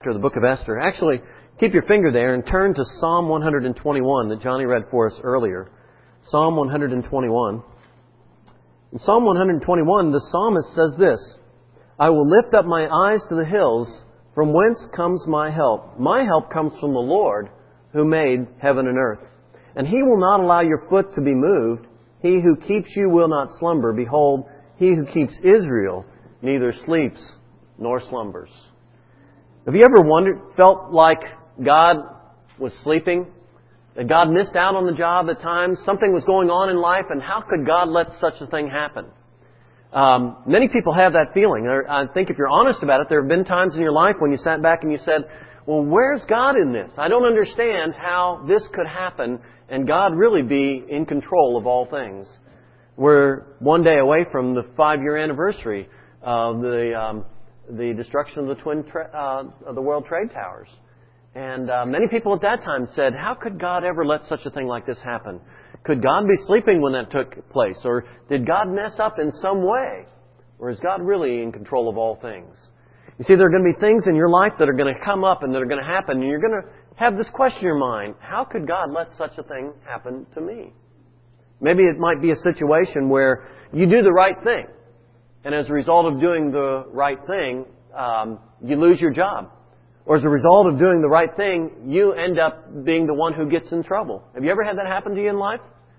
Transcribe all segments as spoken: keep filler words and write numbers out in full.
The book of Esther. Actually, keep your finger there and turn to Psalm one twenty-one that Johnny read for us earlier. Psalm one twenty-one. In Psalm one twenty-one, the psalmist says this, I will lift up my eyes to the hills, from whence comes my help. My help comes from the Lord, who made heaven and earth. And He will not allow your foot to be moved. He who keeps you will not slumber. Behold, He who keeps Israel neither sleeps nor slumbers. Have you ever wondered, felt like God was sleeping? That God missed out on the job at times? Something was going on in life, and how could God let such a thing happen? Um, many people have that feeling. I think if you're honest about it, there have been times in your life when you sat back and you said, well, where's God in this? I don't understand how this could happen and God really be in control of all things. We're one day away from the five-year anniversary of the um, the destruction of the twin tra- uh, of the World Trade Towers. And uh, many people at that time said, how could God ever let such a thing like this happen? Could God be sleeping when that took place? Or did God mess up in some way? Or is God really in control of all things? You see, there are going to be things in your life that are going to come up and that are going to happen, and you're going to have this question in your mind, how could God let such a thing happen to me? Maybe it might be a situation where you do the right thing, and as a result of doing the right thing, um, you lose your job. Or as a result of doing the right thing, you end up being the one who gets in trouble. Have you ever had that happen to you in life?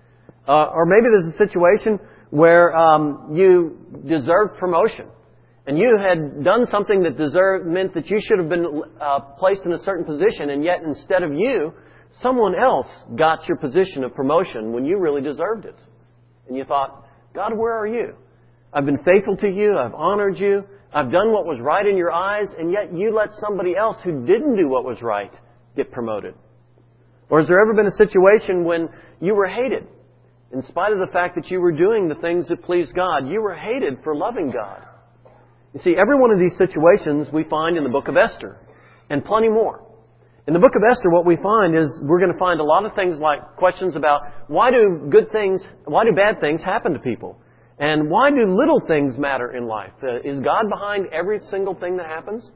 Uh, or maybe there's a situation where um, you deserved promotion. And you had done something that deserved, meant that you should have been uh, placed in a certain position, and yet instead of you, someone else got your position of promotion when you really deserved it. And you thought, God, where are you? I've been faithful to you. I've honored you. I've done what was right in your eyes, and yet you let somebody else who didn't do what was right get promoted. Or has there ever been a situation when you were hated? In spite of the fact that you were doing the things that pleased God, you were hated for loving God. You see, every one of these situations we find in the book of Esther, and plenty more. In the book of Esther, what we find is we're going to find a lot of things like questions about why do good things, why do bad things happen to people? And why do little things matter in life? Uh, is God behind every single thing that happens?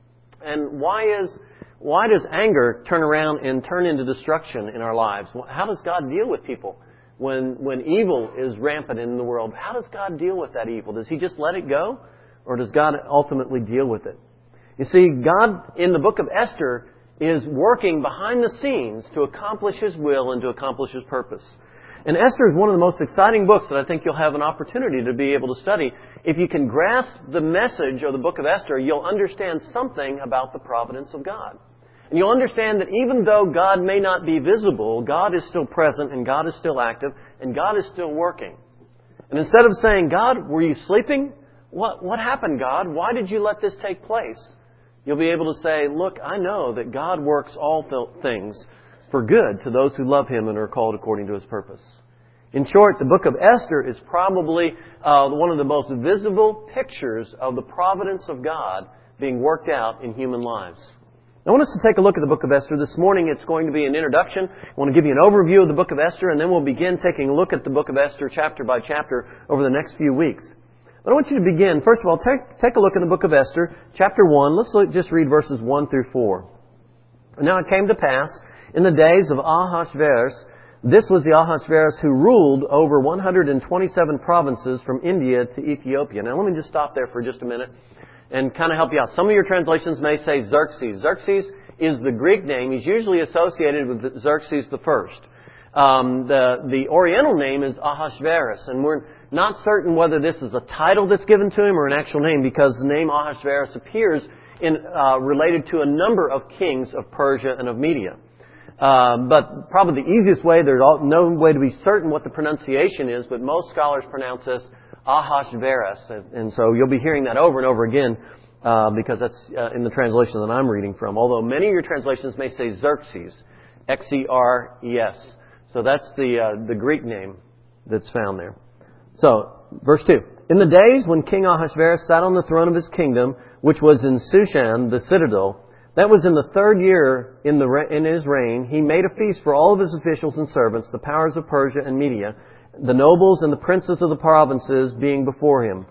And why is why does anger turn around and turn into destruction in our lives? How does God deal with people when when evil is rampant in the world? How does God deal with that evil? Does He just let it go? Or does God ultimately deal with it? You see, God in the book of Esther is working behind the scenes to accomplish His will and to accomplish His purpose. And Esther is one of the most exciting books that I think you'll have an opportunity to be able to study. If you can grasp the message of the book of Esther, you'll understand something about the providence of God. And you'll understand that even though God may not be visible, God is still present and God is still active and God is still working. And instead of saying, God, were you sleeping? What, what happened, God? Why did you let this take place? You'll be able to say, look, I know that God works all th- things for good to those who love Him and are called according to His purpose. In short, the book of Esther is probably uh, one of the most visible pictures of the providence of God being worked out in human lives. I want us to take a look at the book of Esther. This morning it's going to be an introduction. I want to give you an overview of the book of Esther, and then we'll begin taking a look at the book of Esther chapter by chapter over the next few weeks. But I want you to begin. First of all, take, take a look at the book of Esther, chapter one. Let's look, just read verses one through four. And now it came to pass, in the days of Ahasuerus, this was the Ahasuerus who ruled over one hundred twenty-seven provinces from India to Ethiopia. Now let me just stop there for just a minute and kind of help you out. Some of your translations may say Xerxes. Xerxes is the Greek name. He's usually associated with Xerxes the First. Um, the, the Oriental name is Ahasuerus, and we're not certain whether this is a title that's given to him or an actual name, because the name Ahasuerus appears in uh, related to a number of kings of Persia and of Media. Uh, but probably the easiest way, there's no way to be certain what the pronunciation is, but most scholars pronounce this Ahasuerus. And, and so you'll be hearing that over and over again uh, because that's uh, in the translation that I'm reading from. Although many of your translations may say Xerxes, X E R E S. So that's the uh, the Greek name that's found there. So, verse two. In the days when King Ahasuerus sat on the throne of his kingdom, which was in Shushan, the citadel, that was in the third year in, the, in his reign, he made a feast for all of his officials and servants, the powers of Persia and Media, the nobles and the princes of the provinces being before him.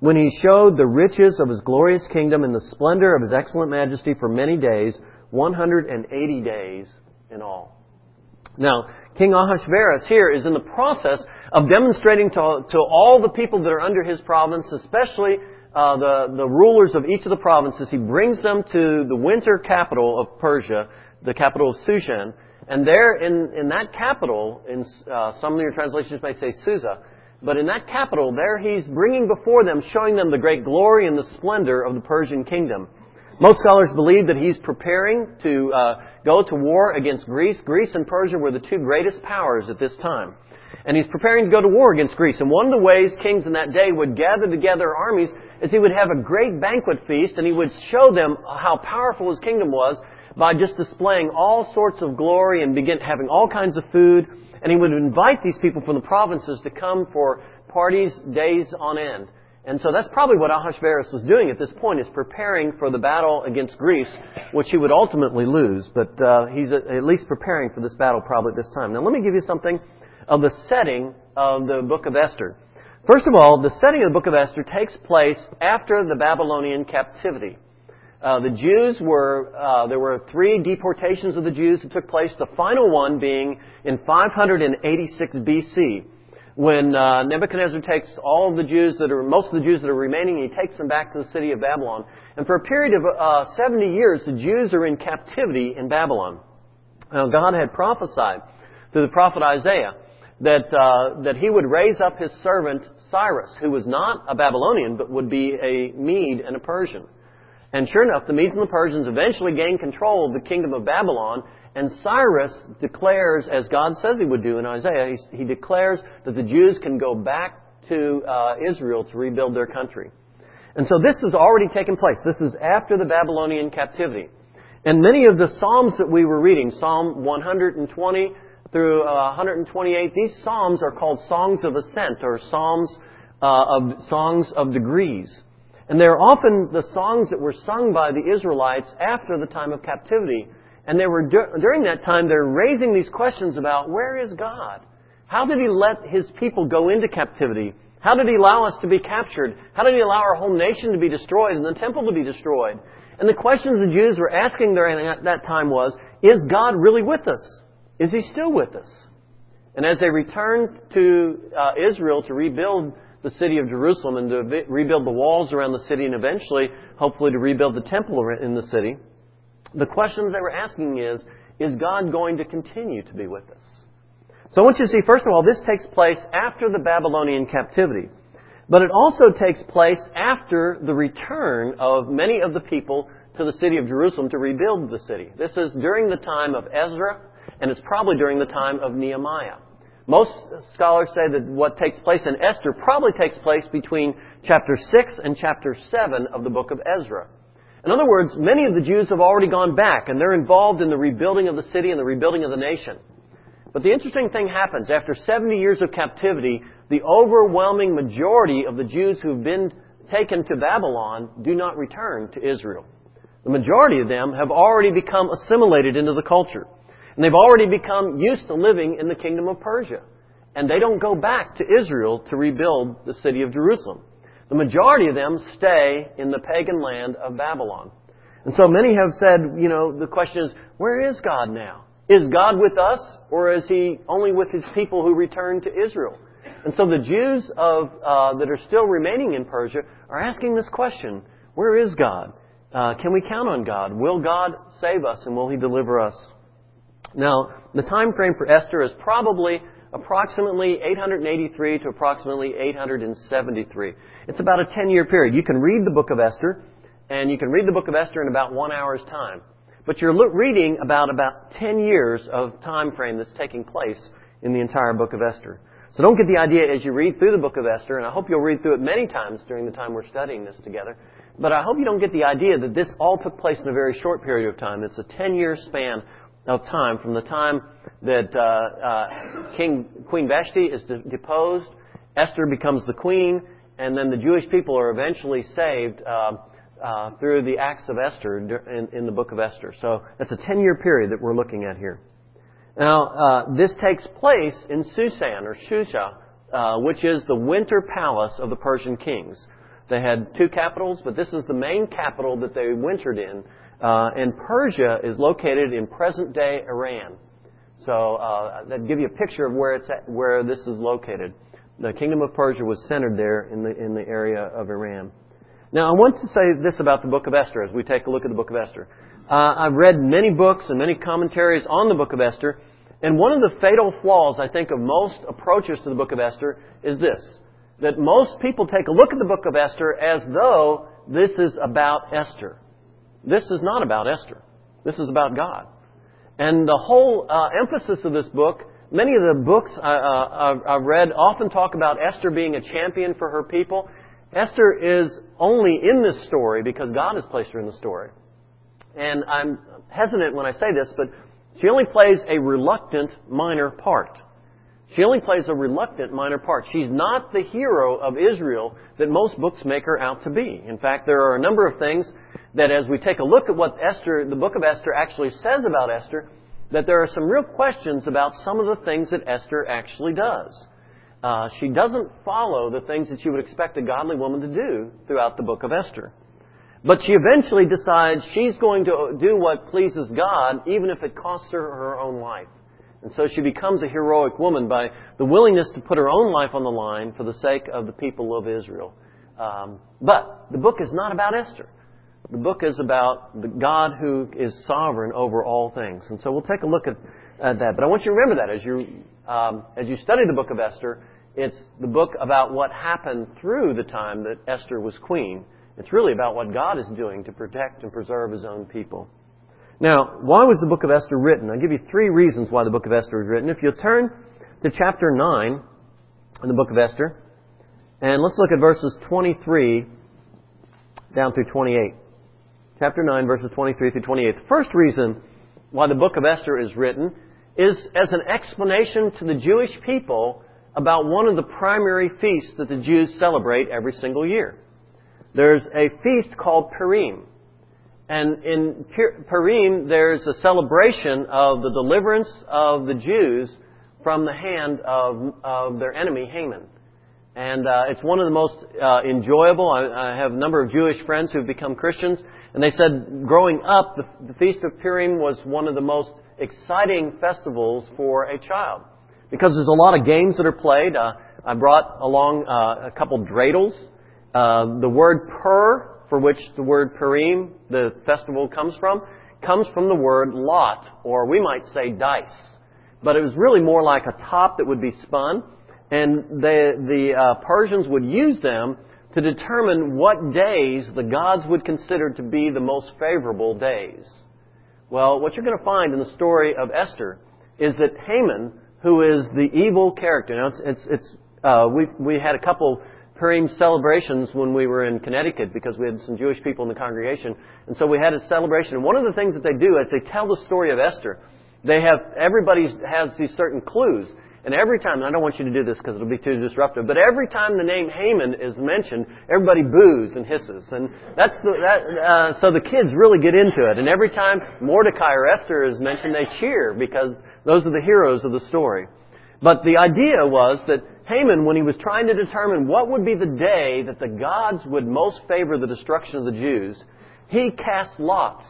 when he showed the riches of his glorious kingdom and the splendor of his excellent majesty for many days, one hundred eighty days in all. Now, King Ahasuerus here is in the process of demonstrating to, to all the people that are under his province, especially uh, the, the rulers of each of the provinces, he brings them to the winter capital of Persia, the capital of Shushan. And there in, in that capital, in uh, some of your translations may say Susa, but in that capital, there he's bringing before them, showing them the great glory and the splendor of the Persian kingdom. Most scholars believe that he's preparing to uh, go to war against Greece. Greece and Persia were the two greatest powers at this time. And he's preparing to go to war against Greece. And one of the ways kings in that day would gather together armies is he would have a great banquet feast, and he would show them how powerful his kingdom was by just displaying all sorts of glory and begin having all kinds of food. And he would invite these people from the provinces to come for parties days on end. And so that's probably what Ahasuerus was doing at this point, is preparing for the battle against Greece, which he would ultimately lose. But uh, he's at least preparing for this battle probably at this time. Now let me give you something of the setting of the book of Esther. First of all, the setting of the book of Esther takes place after the Babylonian captivity. Uh, the Jews were, uh, there were three deportations of the Jews that took place, the final one being in five hundred eighty-six B C, when uh, Nebuchadnezzar takes all of the Jews that are, most of the Jews that are remaining, and he takes them back to the city of Babylon. And for a period of uh, seventy years, the Jews are in captivity in Babylon. Now, God had prophesied through the prophet Isaiah that uh, that he would raise up his servant Cyrus, who was not a Babylonian, but would be a Mede and a Persian. And sure enough, the Medes and the Persians eventually gained control of the kingdom of Babylon, and Cyrus declares, as God says he would do in Isaiah, he, he declares that the Jews can go back to uh, Israel to rebuild their country. And so this has already taken place. This is after the Babylonian captivity. And many of the Psalms that we were reading, Psalm one hundred twenty through uh, one hundred twenty-eight, these Psalms are called Songs of Ascent, or Psalms uh, of Songs of Degrees. And they're often the songs that were sung by the Israelites after the time of captivity. And they were during that time, they're raising these questions about, where is God? How did He let His people go into captivity? How did He allow us to be captured? How did He allow our whole nation to be destroyed and the temple to be destroyed? And the questions the Jews were asking during that time was, is God really with us? Is He still with us? And as they returned to uh, Israel to rebuild the city of Jerusalem and to vi- rebuild the walls around the city and eventually, hopefully, to rebuild the temple in the city, the questions they were asking is, is God going to continue to be with us? So I want you to see, first of all, this takes place after the Babylonian captivity. But it also takes place after the return of many of the people to the city of Jerusalem to rebuild the city. This is during the time of Ezra, and it's probably during the time of Nehemiah. Most scholars say that what takes place in Esther probably takes place between chapter six and chapter seven of the book of Ezra. In other words, many of the Jews have already gone back, and they're involved in the rebuilding of the city and the rebuilding of the nation. But the interesting thing happens. After seventy years of captivity, the overwhelming majority of the Jews who've been taken to Babylon do not return to Israel. The majority of them have already become assimilated into the culture. And they've already become used to living in the kingdom of Persia. And they don't go back to Israel to rebuild the city of Jerusalem. The majority of them stay in the pagan land of Babylon. And so many have said, you know, the question is, where is God now? Is God with us, or is He only with His people who return to Israel? And so the Jews of uh, that are still remaining in Persia are asking this question, where is God? Uh, can we count on God? Will God save us, and will He deliver us? Now, the time frame for Esther is probably approximately eight hundred eighty-three to approximately eight hundred seventy-three. It's about a ten-year period. You can read the book of Esther, and you can read the book of Esther in about one hour's time. But you're reading about about ten years of time frame that's taking place in the entire book of Esther. So don't get the idea as you read through the book of Esther, and I hope you'll read through it many times during the time we're studying this together, but I hope you don't get the idea that this all took place in a very short period of time. It's a ten-year span of time from the time that uh, uh, King Queen Vashti is de- deposed, Esther becomes the queen, and then the Jewish people are eventually saved uh, uh, through the acts of Esther in, in the book of Esther. So that's a ten-year period that we're looking at here. Now, uh, this takes place in Susan, or Shusha, uh, which is the winter palace of the Persian kings. They had two capitals, but this is the main capital that they wintered in. Uh, and Persia is located in present-day Iran. So uh, that give you a picture of where it's at, where this is located. The kingdom of Persia was centered there in the in the area of Iran. Now, I want to say this about the book of Esther as we take a look at the book of Esther. Uh, I've read many books and many commentaries on the book of Esther, and one of the fatal flaws, I think, of most approaches to the book of Esther is this, that most people take a look at the book of Esther as though this is about Esther. This is not about Esther. This is about God. And the whole uh, emphasis of this book, many of the books I, uh, I've read often talk about Esther being a champion for her people. Esther is only in this story because God has placed her in the story. And I'm hesitant when I say this, but she only plays a reluctant minor part. She only plays a reluctant minor part. She's not the hero of Israel that most books make her out to be. In fact, there are a number of things that as we take a look at what Esther, the book of Esther actually says about Esther, that there are some real questions about some of the things that Esther actually does. Uh, she doesn't follow the things that you would expect a godly woman to do throughout the book of Esther. But she eventually decides she's going to do what pleases God, even if it costs her her own life. And so she becomes a heroic woman by the willingness to put her own life on the line for the sake of the people of Israel. Um, but the book is not about Esther. The book is about the God who is sovereign over all things. And so we'll take a look at, at that. But I want you to remember that as you um, as you study the book of Esther, it's the book about what happened through the time that Esther was queen. It's really about what God is doing to protect and preserve His own people. Now, why was the book of Esther written? I'll give you three reasons why the book of Esther was written. If you'll turn to chapter nine in the book of Esther, and let's look at verses twenty-three down through twenty-eight. Chapter nine, verses twenty-three through twenty-eight. The first reason why the book of Esther is written is as an explanation to the Jewish people about one of the primary feasts that the Jews celebrate every single year. There's a feast called Purim. And in Purim, there's a celebration of the deliverance of the Jews from the hand of, of their enemy, Haman. And uh, it's one of the most uh, enjoyable. I, I have a number of Jewish friends who've become Christians, and they said growing up, the, the Feast of Purim was one of the most exciting festivals for a child. Because there's a lot of games that are played. Uh, I brought along uh, a couple dreidels. Uh, the word pur, for which the word Purim, the festival, comes from, comes from the word lot, or we might say dice. But it was really more like a top that would be spun, and the, the uh, Persians would use them to determine what days the gods would consider to be the most favorable days. Well, what you're going to find in the story of Esther is that Haman, who is the evil character, now it's, it's, it's uh, we we had a couple Purim celebrations when we were in Connecticut because we had some Jewish people in the congregation. And so we had a celebration. And one of the things that they do is they tell the story of Esther. They have, everybody has these certain clues. And every time, and I don't want you to do this because it'll be too disruptive, but every time the name Haman is mentioned, everybody boos and hisses. And that's the, that, uh, so the kids really get into it. And every time Mordecai or Esther is mentioned, they cheer because those are the heroes of the story. But the idea was that Haman, when he was trying to determine what would be the day that the gods would most favor the destruction of the Jews, he cast lots,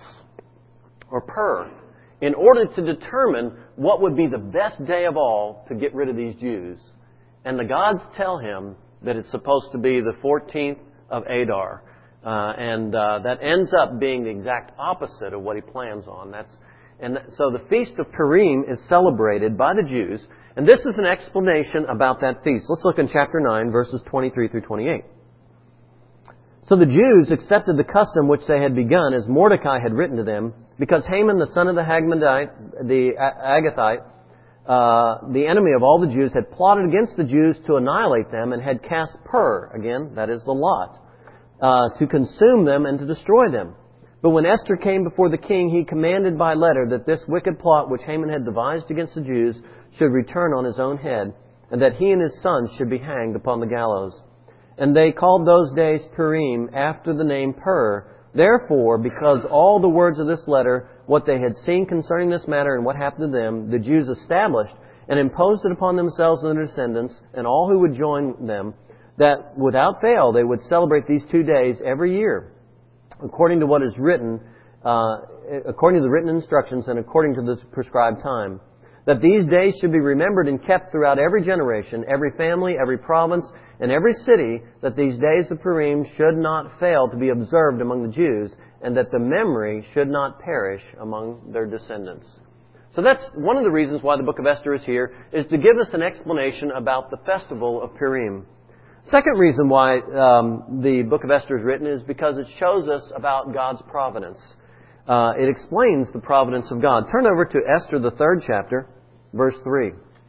or pur, in order to determine what would be the best day of all to get rid of these Jews. And the gods tell him that it's supposed to be the fourteenth of Adar. Uh, and uh, that ends up being the exact opposite of what he plans on. That's And so the Feast of Purim is celebrated by the Jews. And this is an explanation about that feast. Let's look in chapter nine, verses twenty-three through twenty-eight. So the Jews accepted the custom which they had begun, as Mordecai had written to them, because Haman, the son of the Hagmedite, the Agathite, uh, the enemy of all the Jews, had plotted against the Jews to annihilate them and had cast pur, again, that is the lot, uh, to consume them and to destroy them. But when Esther came before the king, he commanded by letter that this wicked plot which Haman had devised against the Jews should return on his own head, and that he and his sons should be hanged upon the gallows. And they called those days Purim, after the name Pur. Therefore, because all the words of this letter, what they had seen concerning this matter and what happened to them, the Jews established and imposed it upon themselves and their descendants, and all who would join them, that without fail they would celebrate these two days every year, according to what is written, uh, according to the written instructions and according to the prescribed time. That these days should be remembered and kept throughout every generation, every family, every province, and every city, that these days of Purim should not fail to be observed among the Jews, and that the memory should not perish among their descendants. So that's one of the reasons why the book of Esther is here, is to give us an explanation about the festival of Purim. Second reason why um, the book of Esther is written is because it shows us about God's providence. Uh, it explains the providence of God. Turn over to Esther, the third chapter, verse three.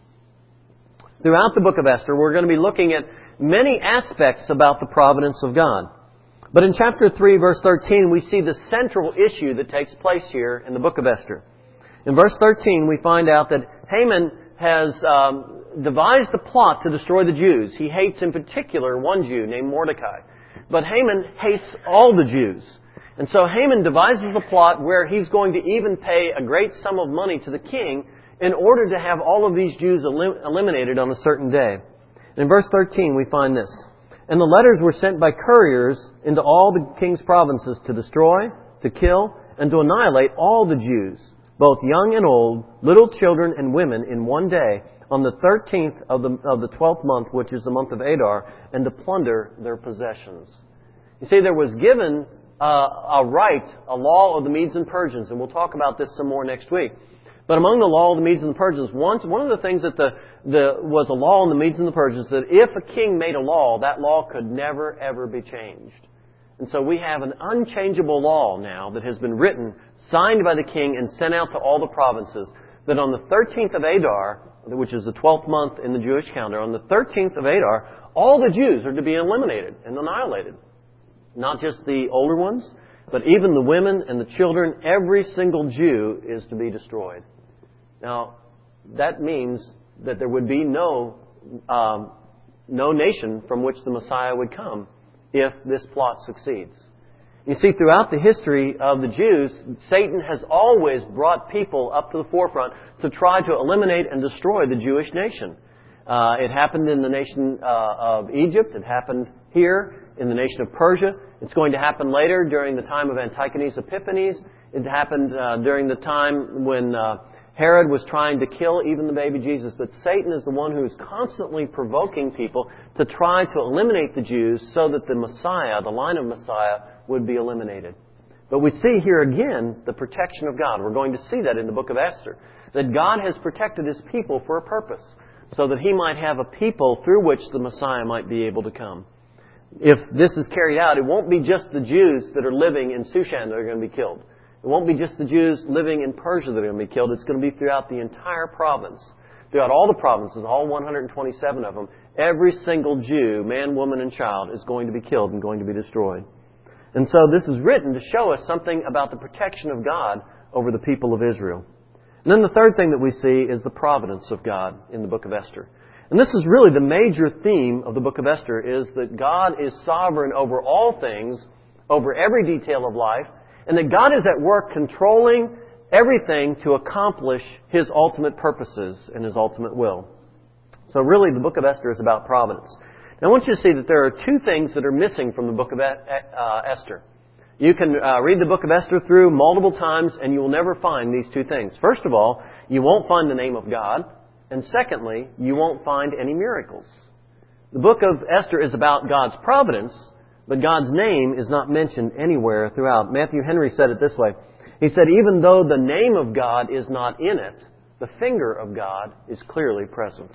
Throughout the book of Esther, we're going to be looking at many aspects about the providence of God. But in chapter three, verse thirteen, we see the central issue that takes place here in the book of Esther. In verse thirteen, we find out that Haman has um, devised a plot to destroy the Jews. He hates in particular one Jew named Mordecai. But Haman hates all the Jews. And so Haman devises a plot where he's going to even pay a great sum of money to the king in order to have all of these Jews elim- eliminated on a certain day. In verse thirteen, we find this. And the letters were sent by couriers into all the king's provinces to destroy, to kill, and to annihilate all the Jews, both young and old, little children and women, in one day, on the thirteenth of the, of the twelfth month, which is the month of Adar, and to plunder their possessions. You see, there was given Uh, a right, a law of the Medes and Persians, and we'll talk about this some more next week. But among the law of the Medes and the Persians, once, one of the things that the, the was a law in the Medes and the Persians, that if a king made a law, that law could never, ever be changed. And so we have an unchangeable law now that has been written, signed by the king, and sent out to all the provinces, that on the thirteenth of Adar, which is the twelfth month in the Jewish calendar, on the thirteenth of Adar, all the Jews are to be eliminated and annihilated. Not just the older ones, but even the women and the children. Every single Jew is to be destroyed. Now, that means that there would be no um, no nation from which the Messiah would come if this plot succeeds. You see, throughout the history of the Jews, Satan has always brought people up to the forefront to try to eliminate and destroy the Jewish nation. Uh, it happened in the nation uh, of Egypt. It happened here in the nation of Persia. It's going to happen later during the time of Antigonus Epiphanes. It happened uh, during the time when uh, Herod was trying to kill even the baby Jesus. But Satan is the one who is constantly provoking people to try to eliminate the Jews so that the Messiah, the line of Messiah, would be eliminated. But we see here again the protection of God. We're going to see that in the book of Esther. That God has protected His people for a purpose, so that He might have a people through which the Messiah might be able to come. If this is carried out, it won't be just the Jews that are living in Shushan that are going to be killed. It won't be just the Jews living in Persia that are going to be killed. It's going to be throughout the entire province. Throughout all the provinces, all one hundred twenty-seven of them, every single Jew, man, woman, and child, is going to be killed and going to be destroyed. And so this is written to show us something about the protection of God over the people of Israel. And then the third thing that we see is the providence of God in the book of Esther. And this is really the major theme of the book of Esther, is that God is sovereign over all things, over every detail of life, and that God is at work controlling everything to accomplish His ultimate purposes and His ultimate will. So really the book of Esther is about providence. Now I want you to see that there are two things that are missing from the book of uh, Esther. You can uh, read the book of Esther through multiple times and you will never find these two things. First of all, you won't find the name of God. And secondly, you won't find any miracles. The book of Esther is about God's providence, but God's name is not mentioned anywhere throughout. Matthew Henry said it this way. He said, even though the name of God is not in it, the finger of God is clearly present.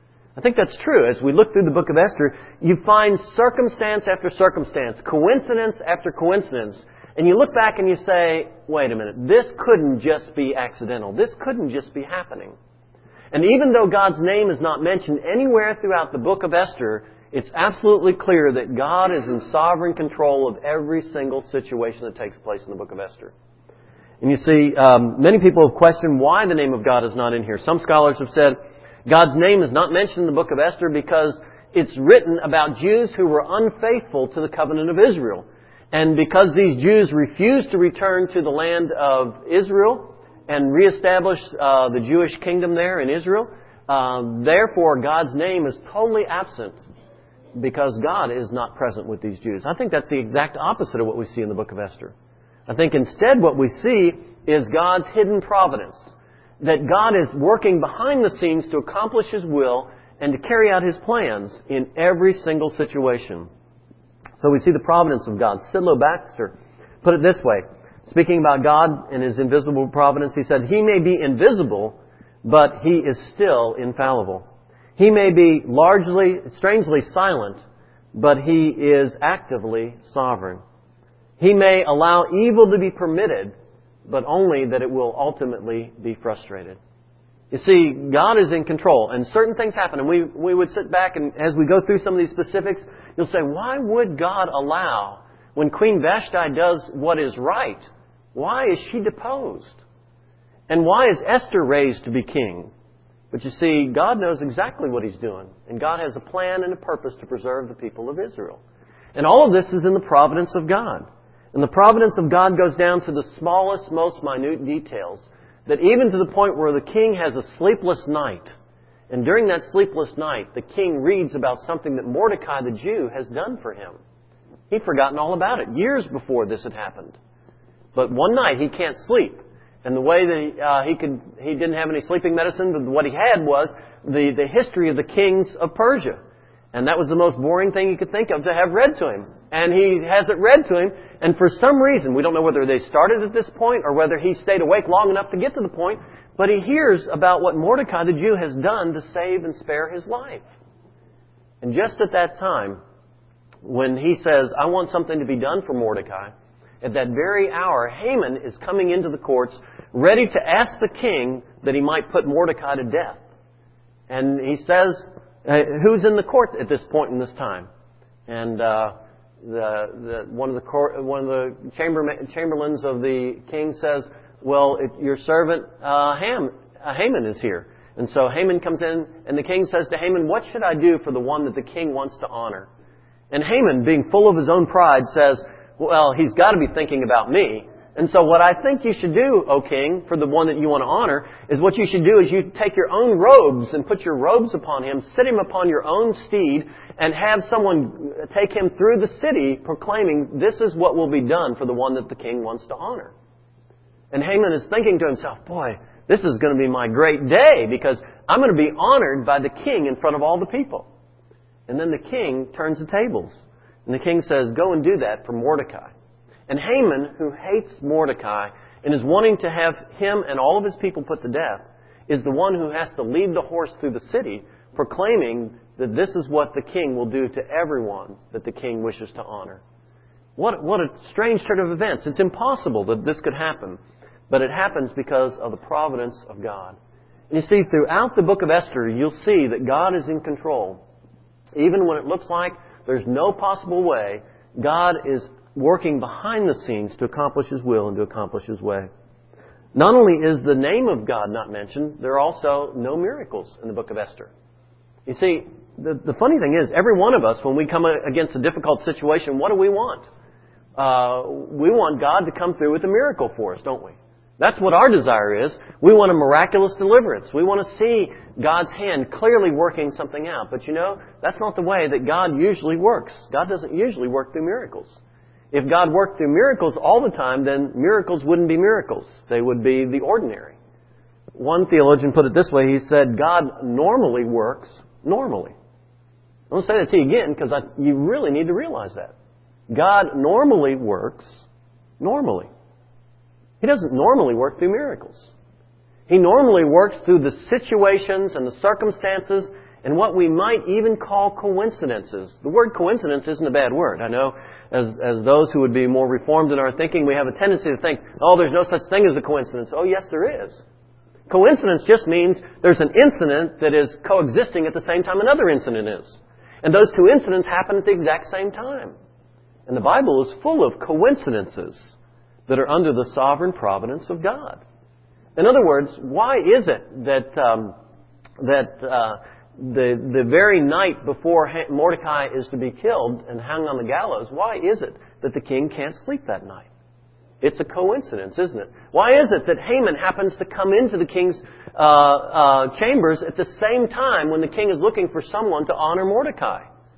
I think that's true. As we look through the book of Esther, you find circumstance after circumstance, coincidence after coincidence, and you look back and you say, wait a minute, this couldn't just be accidental. This couldn't just be happening. And even though God's name is not mentioned anywhere throughout the book of Esther, it's absolutely clear that God is in sovereign control of every single situation that takes place in the book of Esther. And you see, um, many people have questioned why the name of God is not in here. Some scholars have said God's name is not mentioned in the book of Esther because it's written about Jews who were unfaithful to the covenant of Israel. And because these Jews refused to return to the land of Israel and reestablish uh, the Jewish kingdom there in Israel, uh, therefore God's name is totally absent because God is not present with these Jews. I think that's the exact opposite of what we see in the book of Esther. I think instead what we see is God's hidden providence. That God is working behind the scenes to accomplish His will and to carry out His plans in every single situation. So we see the providence of God. Sidlow Baxter put it this way. Speaking about God and His invisible providence, he said, He may be invisible, but He is still infallible. He may be largely, strangely silent, but He is actively sovereign. He may allow evil to be permitted, but only that it will ultimately be frustrated. You see, God is in control, and certain things happen, and we, we would sit back, and as we go through some of these specifics, you'll say, why would God allow, when Queen Vashti does what is right, why is she deposed? And why is Esther raised to be king? But you see, God knows exactly what He's doing. And God has a plan and a purpose to preserve the people of Israel. And all of this is in the providence of God. And the providence of God goes down to the smallest, most minute details. That even to the point where the king has a sleepless night. And during that sleepless night, the king reads about something that Mordecai the Jew has done for him. He'd forgotten all about it years before this had happened. But one night he can't sleep. And the way that he, uh, he could, he didn't have any sleeping medicine, but what he had was the, the history of the kings of Persia. And that was the most boring thing he could think of to have read to him. And he has it read to him, and for some reason, we don't know whether they started at this point or whether he stayed awake long enough to get to the point, but he hears about what Mordecai the Jew has done to save and spare his life. And just at that time, when he says, I want something to be done for Mordecai, at that very hour, Haman is coming into the courts, ready to ask the king that he might put Mordecai to death. And he says, uh, who's in the court at this point in this time? And uh, the, the one of the court, one of the chamber, chamberlains of the king says, well, it, your servant uh, Ham, uh, Haman is here. And so Haman comes in, and the king says to Haman, what should I do for the one that the king wants to honor? And Haman, being full of his own pride, says, well, he's got to be thinking about me. And so what I think you should do, O king, for the one that you want to honor, is what you should do is you take your own robes and put your robes upon him, sit him upon your own steed, and have someone take him through the city proclaiming, this is what will be done for the one that the king wants to honor. And Haman is thinking to himself, boy, this is going to be my great day because I'm going to be honored by the king in front of all the people. And then the king turns the tables. And the king says, go and do that for Mordecai. And Haman, who hates Mordecai and is wanting to have him and all of his people put to death, is the one who has to lead the horse through the city, proclaiming that this is what the king will do to everyone that the king wishes to honor. What, what a strange turn of events. It's impossible that this could happen. But it happens because of the providence of God. And you see, throughout the book of Esther, you'll see that God is in control. Even when it looks like there's no possible way, God is working behind the scenes to accomplish His will and to accomplish His way. Not only is the name of God not mentioned, there are also no miracles in the book of Esther. You see, the, the funny thing is, every one of us, when we come against a difficult situation, what do we want? Uh, we want God to come through with a miracle for us, don't we? That's what our desire is. We want a miraculous deliverance. We want to see God's hand clearly working something out. But you know, that's not the way that God usually works. God doesn't usually work through miracles. If God worked through miracles all the time, then miracles wouldn't be miracles. They would be the ordinary. One theologian put it this way. He said, God normally works normally. I'm going to say that to you again because I, you really need to realize that. God normally works normally. He doesn't normally work through miracles. He normally works through the situations and the circumstances and what we might even call coincidences. The word coincidence isn't a bad word. I know as, as those who would be more reformed in our thinking, we have a tendency to think, oh, there's no such thing as a coincidence. Oh, yes, there is. Coincidence just means there's an incident that is coexisting at the same time another incident is. And those two incidents happen at the exact same time. And the Bible is full of coincidences that are under the sovereign providence of God. In other words, why is it that um, that uh, the the very night before Mordecai is to be killed and hung on the gallows, why is it that the king can't sleep that night? It's a coincidence, isn't it? Why is it that Haman happens to come into the king's uh, uh, chambers at the same time when the king is looking for someone to honor Mordecai?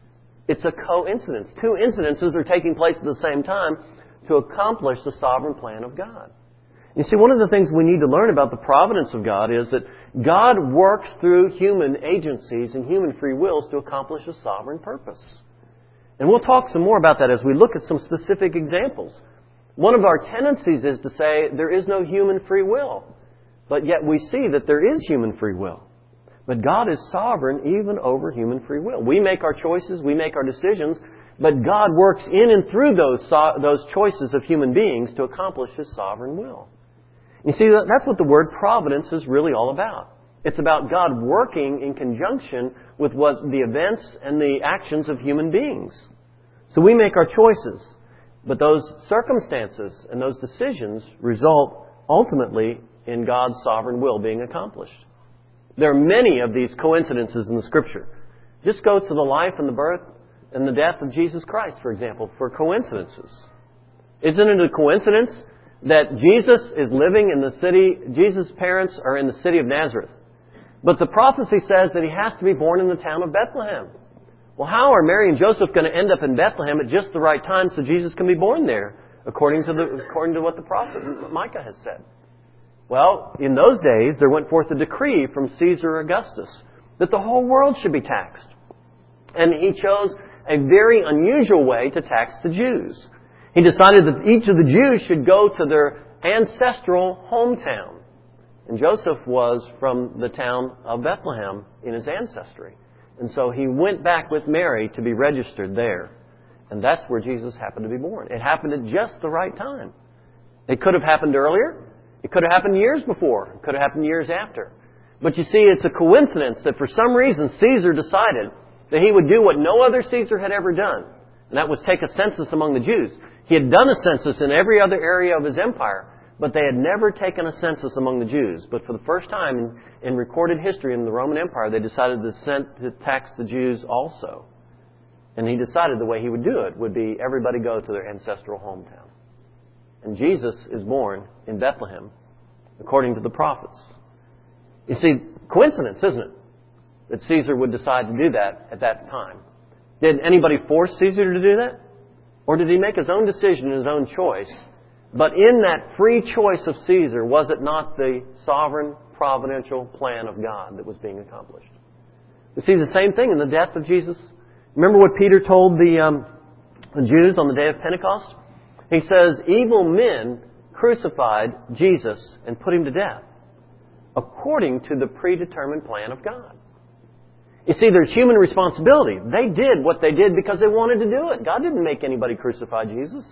It's a coincidence. Two incidences are taking place at the same time to accomplish the sovereign plan of God. You see, one of the things we need to learn about the providence of God is that God works through human agencies and human free wills to accomplish a sovereign purpose. And we'll talk some more about that as we look at some specific examples. One of our tendencies is to say there is no human free will, but yet we see that there is human free will. But God is sovereign even over human free will. We make our choices, we make our decisions, but God works in and through those, so- those choices of human beings to accomplish His sovereign will. You see, that's what the word providence is really all about. It's about God working in conjunction with what the events and the actions of human beings. So we make our choices, but those circumstances and those decisions result ultimately in God's sovereign will being accomplished. There are many of these coincidences in the Scripture. Just go to the life and the birth and the death of Jesus Christ, for example, for coincidences. Isn't it a coincidence that Jesus is living in the city, Jesus' parents are in the city of Nazareth, but the prophecy says that He has to be born in the town of Bethlehem? Well, how are Mary and Joseph going to end up in Bethlehem at just the right time so Jesus can be born there, according to the according to what the prophet Micah has said? Well, in those days, there went forth a decree from Caesar Augustus that the whole world should be taxed. And he chose a very unusual way to tax the Jews. He decided that each of the Jews should go to their ancestral hometown. And Joseph was from the town of Bethlehem in his ancestry. And so he went back with Mary to be registered there. And that's where Jesus happened to be born. It happened at just the right time. It could have happened earlier. It could have happened years before. It could have happened years after. But you see, it's a coincidence that for some reason Caesar decided that he would do what no other Caesar had ever done. And that was take a census among the Jews. He had done a census in every other area of his empire, but they had never taken a census among the Jews. But for the first time in, in recorded history in the Roman Empire, they decided to, send, to tax the Jews also. And he decided the way he would do it would be everybody go to their ancestral hometown. And Jesus is born in Bethlehem, according to the prophets. You see, coincidence, isn't it? That Caesar would decide to do that at that time. Did anybody force Caesar to do that? Or did he make his own decision and his own choice? But in that free choice of Caesar, was it not the sovereign, providential plan of God that was being accomplished? We see the same thing in the death of Jesus. Remember what Peter told the, um, the Jews on the day of Pentecost? He says, evil men crucified Jesus and put Him to death, according to the predetermined plan of God. You see, there's human responsibility. They did what they did because they wanted to do it. God didn't make anybody crucify Jesus.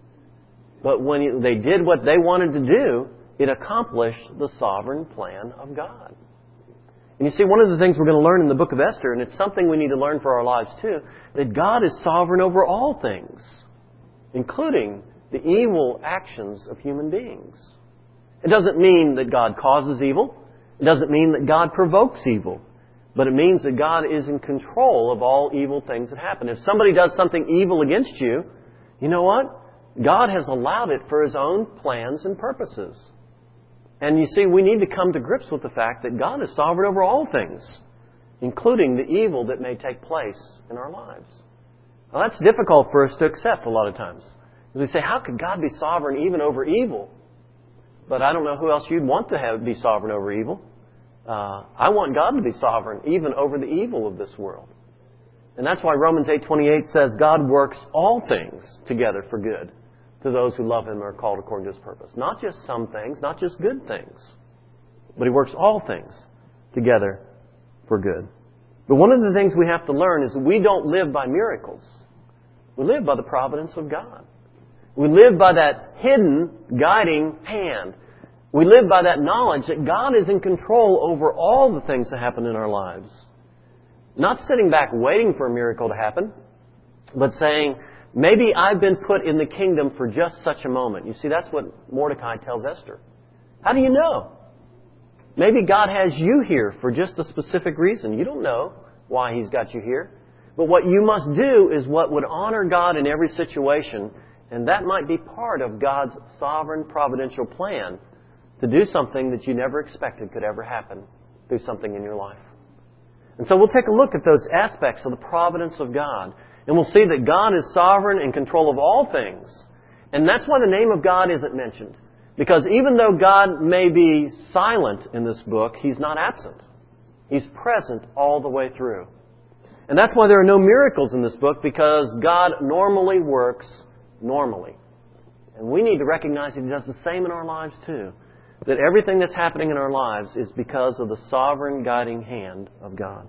But when they did what they wanted to do, it accomplished the sovereign plan of God. And you see, one of the things we're going to learn in the book of Esther, and it's something we need to learn for our lives too, that God is sovereign over all things, including the evil actions of human beings. It doesn't mean that God causes evil. It doesn't mean that God provokes evil. But it means that God is in control of all evil things that happen. If somebody does something evil against you, you know what? God has allowed it for His own plans and purposes. And you see, we need to come to grips with the fact that God is sovereign over all things, including the evil that may take place in our lives. Now, that's difficult for us to accept a lot of times. We say, how could God be sovereign even over evil? But I don't know who else you'd want to have be sovereign over evil. Uh, I want God to be sovereign even over the evil of this world. And that's why Romans eight twenty-eight says God works all things together for good to those who love Him and are called according to His purpose. Not just some things, not just good things, but He works all things together for good. But one of the things we have to learn is that we don't live by miracles. We live by the providence of God. We live by that hidden, guiding hand. We live by that knowledge that God is in control over all the things that happen in our lives. Not sitting back waiting for a miracle to happen, but saying, maybe I've been put in the kingdom for just such a moment. You see, that's what Mordecai tells Esther. How do you know? Maybe God has you here for just a specific reason. You don't know why He's got you here. But what you must do is what would honor God in every situation. And that might be part of God's sovereign providential plan to do something that you never expected could ever happen through something in your life. And so we'll take a look at those aspects of the providence of God And we'll see that God is sovereign in control of all things. And that's why the name of God isn't mentioned. Because even though God may be silent in this book, He's not absent. He's present all the way through. And that's why there are no miracles in this book, because God normally works normally. And we need to recognize that He does the same in our lives too. That everything that's happening in our lives is because of the sovereign guiding hand of God.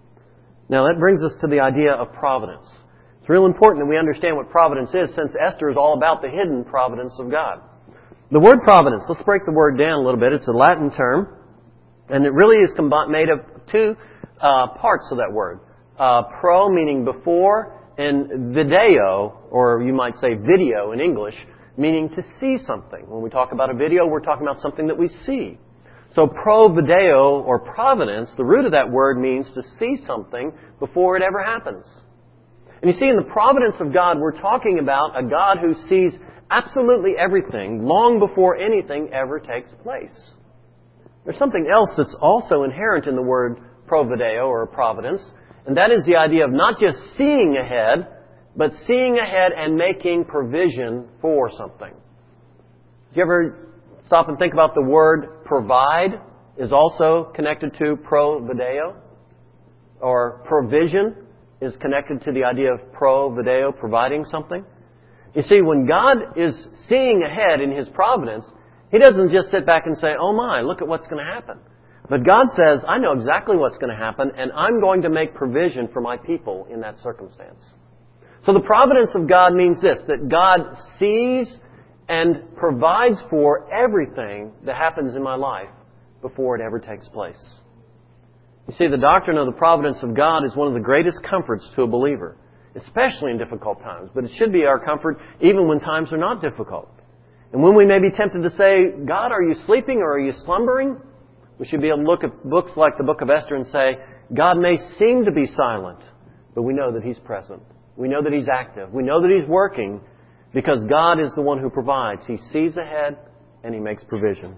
Now that brings us to the idea of providence. It's real important that we understand what providence is, since Esther is all about the hidden providence of God. The word providence, let's break the word down a little bit. It's a Latin term, and it really is combined, made of two uh, parts of that word. Uh, pro, meaning before, and video, or you might say video in English, meaning to see something. When we talk about a video, we're talking about something that we see. So provideo, or providence, the root of that word means to see something before it ever happens. And you see, in the providence of God, we're talking about a God who sees absolutely everything long before anything ever takes place. There's something else that's also inherent in the word provideo, or providence, and that is the idea of not just seeing ahead, but seeing ahead and making provision for something. Do you ever stop and think about the word provide is also connected to provideo? Or provision is connected to the idea of provideo, providing something? You see, when God is seeing ahead in His providence, He doesn't just sit back and say, oh my, look at what's going to happen. But God says, I know exactly what's going to happen, and I'm going to make provision for my people in that circumstance. So the providence of God means this, that God sees and provides for everything that happens in my life before it ever takes place. You see, the doctrine of the providence of God is one of the greatest comforts to a believer, especially in difficult times. But it should be our comfort even when times are not difficult. And when we may be tempted to say, God, are you sleeping or are you slumbering? We should be able to look at books like the book of Esther and say, God may seem to be silent, but we know that He's present. We know that He's active. We know that He's working because God is the one who provides. He sees ahead and He makes provision.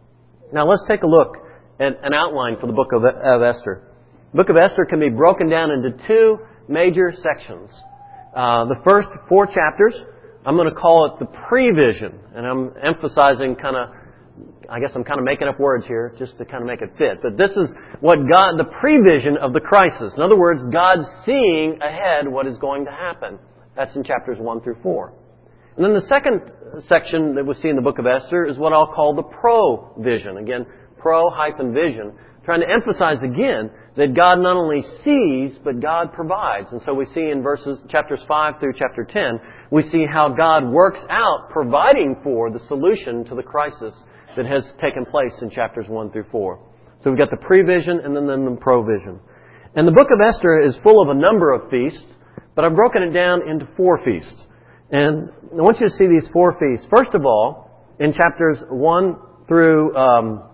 Now let's take a look at an outline for the book of, of Esther. The book of Esther can be broken down into two major sections. Uh, the first four chapters, I'm going to call it the prevision. And I'm emphasizing kind of, I guess I'm kind of making up words here just to kind of make it fit. But this is what God, the prevision of the crisis. In other words, God seeing ahead what is going to happen. That's in chapters one through four. And then the second section that we see in the book of Esther is what I'll call the provision. Again, pro hyphen vision. Trying to emphasize again that God not only sees, but God provides. And so we see in verses, chapters five through chapter ten, we see how God works out providing for the solution to the crisis that has taken place in chapters one through four. So we've got the prevision and then, then the provision. And the book of Esther is full of a number of feasts, but I've broken it down into four feasts. And I want you to see these four feasts. First of all, in chapters one through um,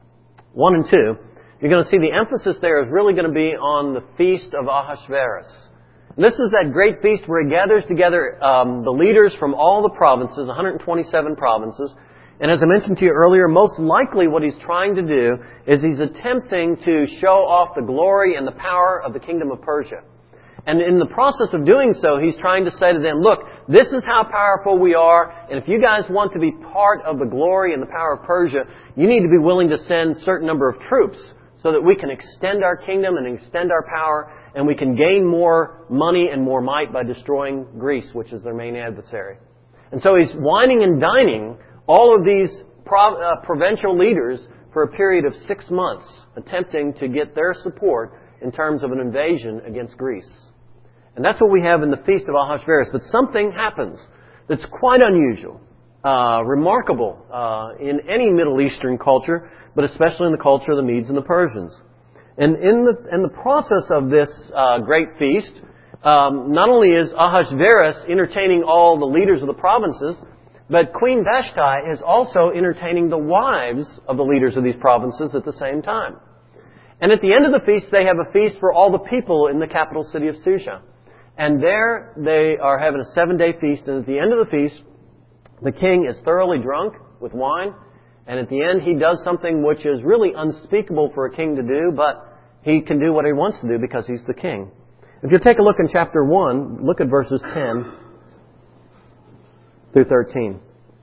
one and two, you're going to see the emphasis there is really going to be on the feast of Ahasuerus. And this is that great feast where he gathers together um, the leaders from all the provinces, one hundred twenty-seven provinces. And as I mentioned to you earlier, most likely what he's trying to do is he's attempting to show off the glory and the power of the kingdom of Persia. And in the process of doing so, he's trying to say to them, look, this is how powerful we are, and if you guys want to be part of the glory and the power of Persia, you need to be willing to send a certain number of troops so that we can extend our kingdom and extend our power, and we can gain more money and more might by destroying Greece, which is their main adversary. And so he's whining and dining all of these prov- uh, provincial leaders for a period of six months, attempting to get their support in terms of an invasion against Greece. And that's what we have in the Feast of Ahasuerus. But something happens that's quite unusual, uh, remarkable uh, in any Middle Eastern culture, but especially in the culture of the Medes and the Persians. And in the in the process of this uh, great feast, um, not only is Ahasuerus entertaining all the leaders of the provinces, but Queen Vashti is also entertaining the wives of the leaders of these provinces at the same time. And at the end of the feast, they have a feast for all the people in the capital city of Susha. And there they are having a seven-day feast. And at the end of the feast, the king is thoroughly drunk with wine. And at the end, he does something which is really unspeakable for a king to do, but he can do what he wants to do because he's the king. If you take a look in chapter one, look at verses ten through thirteen.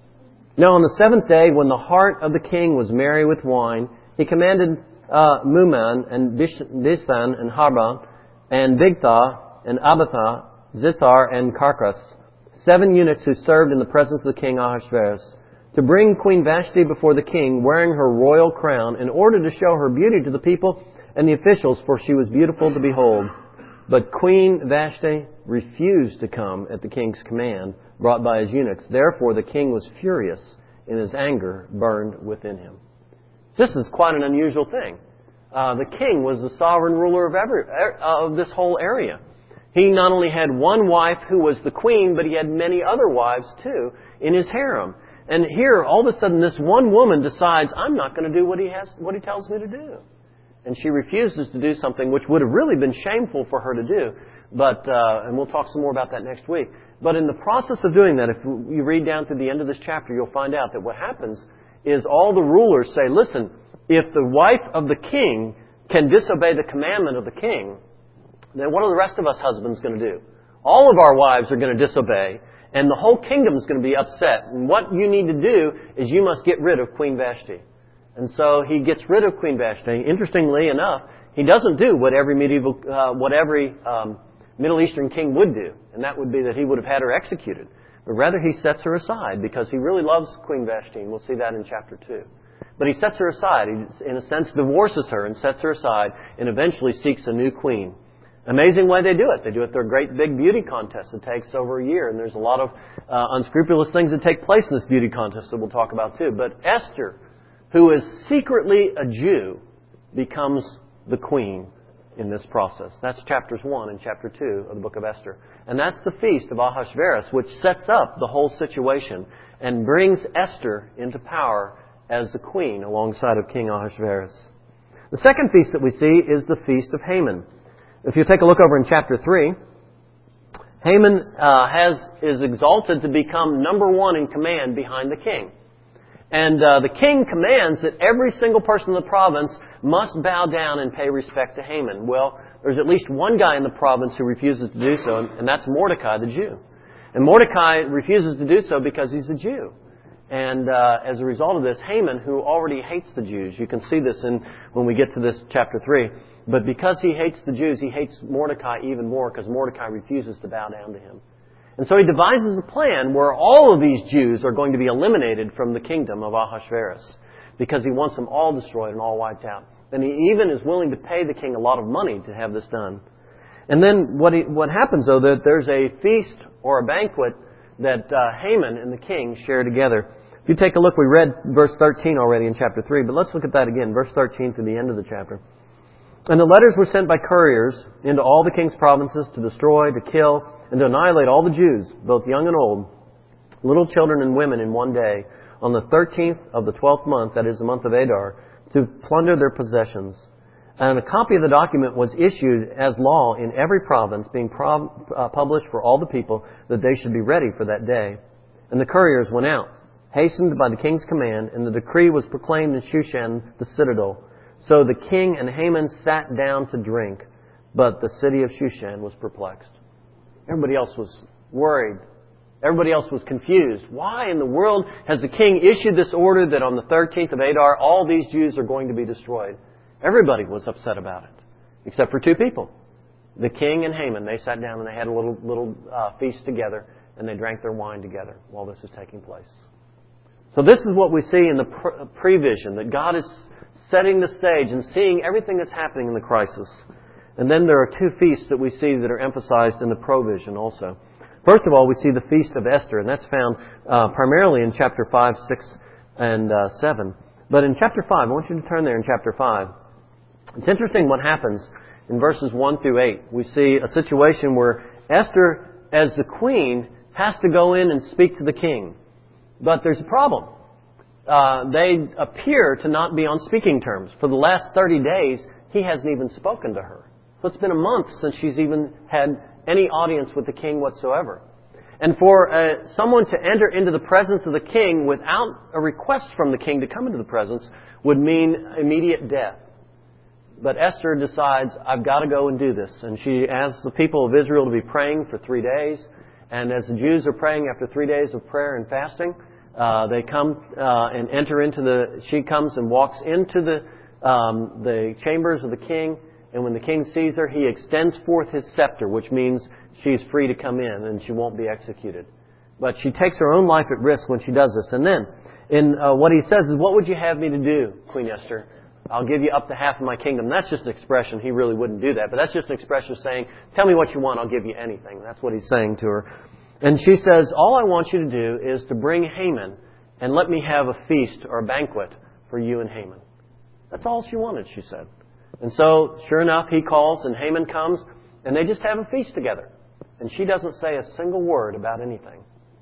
Now on the seventh day, when the heart of the king was merry with wine, he commanded uh, Muman and Disan and Harbah and Bigtha and Abatha, Zithar and Carcas, seven eunuchs who served in the presence of the king Ahasuerus, to bring Queen Vashti before the king wearing her royal crown in order to show her beauty to the people and the officials, for she was beautiful to behold. But Queen Vashti refused to come at the king's command brought by his eunuchs. Therefore the king was furious, and his anger burned within him. This is quite an unusual thing. Uh, the king was the sovereign ruler of every uh, of this whole area. He not only had one wife who was the queen, but he had many other wives too in his harem. And here, all of a sudden, this one woman decides, I'm not going to do what he has, what he tells me to do. And she refuses to do something which would have really been shameful for her to do. But, uh, and we'll talk some more about that next week. But in the process of doing that, if you read down to the end of this chapter, you'll find out that what happens is all the rulers say, listen, if the wife of the king can disobey the commandment of the king, then what are the rest of us husbands going to do? All of our wives are going to disobey, and the whole kingdom is going to be upset. And what you need to do is you must get rid of Queen Vashti. And so he gets rid of Queen Vashti. Interestingly enough, he doesn't do what every medieval, uh, what every um, Middle Eastern king would do, and that would be that he would have had her executed. But rather he sets her aside because he really loves Queen Vashti, and we'll see that in chapter two. But he sets her aside. He, in a sense, divorces her and sets her aside, and eventually seeks a new queen. Amazing way they do it. They do it through a great big beauty contest that takes over a year. And there's a lot of uh, unscrupulous things that take place in this beauty contest that we'll talk about too. But Esther, who is secretly a Jew, becomes the queen in this process. That's chapters one and chapter two of the book of Esther. And that's the feast of Ahasuerus, which sets up the whole situation and brings Esther into power as the queen alongside of King Ahasuerus. The second feast that we see is the feast of Haman. If you take a look over in chapter three, Haman uh, has is exalted to become number one in command behind the king. And uh, the king commands that every single person in the province must bow down and pay respect to Haman. Well, there's at least one guy in the province who refuses to do so, and that's Mordecai the Jew. And Mordecai refuses to do so because he's a Jew. And uh, as a result of this, Haman, who already hates the Jews, you can see this in when we get to this chapter three, but because he hates the Jews, he hates Mordecai even more because Mordecai refuses to bow down to him. And so he devises a plan where all of these Jews are going to be eliminated from the kingdom of Ahasuerus because he wants them all destroyed and all wiped out. And he even is willing to pay the king a lot of money to have this done. And then what he, what happens, though, that there's a feast or a banquet that uh, Haman and the king share together. If you take a look, we read verse thirteen already in chapter three, but let's look at that again, verse thirteen to the end of the chapter. And the letters were sent by couriers into all the king's provinces to destroy, to kill, and to annihilate all the Jews, both young and old, little children and women in one day, on the thirteenth of the twelfth month, that is the month of Adar, to plunder their possessions. And a copy of the document was issued as law in every province, being pro- uh, published for all the people, that they should be ready for that day. And the couriers went out, hastened by the king's command, and the decree was proclaimed in Shushan, the citadel. So the king and Haman sat down to drink, but the city of Shushan was perplexed. Everybody else was worried. Everybody else was confused. Why in the world has the king issued this order that on the thirteenth of Adar, all these Jews are going to be destroyed? Everybody was upset about it, except for two people. The king and Haman, they sat down and they had a little little uh, feast together, and they drank their wine together while this is taking place. So this is what we see in the pre- prevision, that God is setting the stage and seeing everything that's happening in the crisis. And then there are two feasts that we see that are emphasized in the provision also. First of all, we see the Feast of Esther, and that's found uh, primarily in chapter five, six, and uh, seven. But in chapter five, I want you to turn there in chapter five. It's interesting what happens in verses one through eight. We see a situation where Esther, as the queen, has to go in and speak to the king. But there's a problem. Uh, they appear to not be on speaking terms. For the last thirty days, he hasn't even spoken to her. So it's been a month since she's even had any audience with the king whatsoever. And for uh, someone to enter into the presence of the king without a request from the king to come into the presence would mean immediate death. but Esther decides, I've got to go and do this. And she asks the people of Israel to be praying for three days. And as the Jews are praying after three days of prayer and fasting, uh, they come uh, and enter into the, she comes and walks into the, um, the chambers of the king. And when the king sees her, he extends forth his scepter, which means she's free to come in and she won't be executed. But she takes her own life at risk when she does this. And then, in uh, what he says is, what would you have me to do, Queen Esther? I'll give you up to half of my kingdom. That's just an expression. He really wouldn't do that. But that's just an expression saying, tell me what you want, I'll give you anything. That's what he's saying to her. And she says, all I want you to do is to bring Haman and let me have a feast or a banquet for you and Haman. That's all she wanted, she said. And so, sure enough, he calls and Haman comes and they just have a feast together. And she doesn't say a single word about anything.